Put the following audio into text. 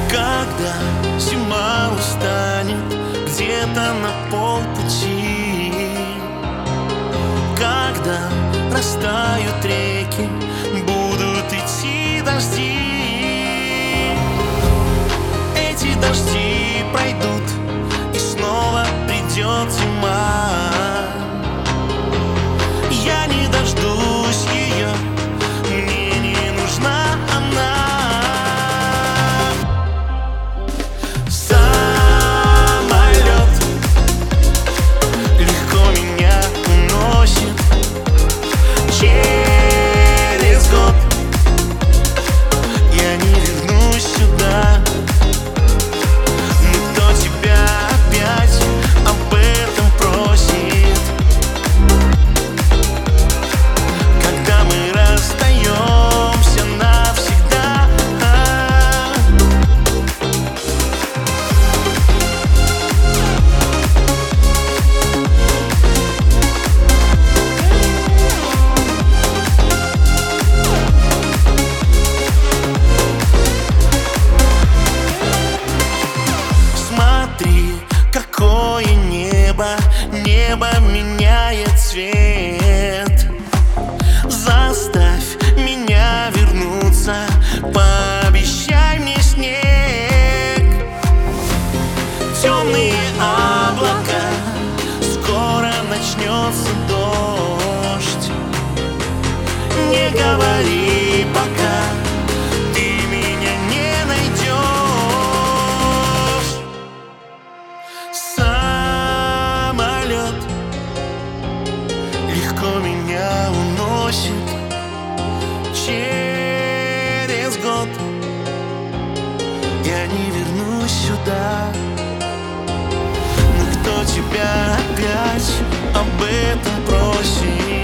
Когда зима устанет где-то на полпути, когда растают реки, будут идти дожди. Эти дожди пройдут, и снова придет зима. Я не дождусь ее, мне не нужна она. Самолет легко меня уносит. Через год я не вернусь сюда. Но кто тебя опять об этом просит, когда мы расстаемся навсегда? Смотри, какое небо, небо меняет цвет. Заставь меня вернуться, пообещай мне снег. Темные облака, скоро начнется дождь. Не говори пока, ты меня не найдешь. Самолет легко меня уносит. Через год я не вернусь сюда. Но кто тебя опять об этом просит?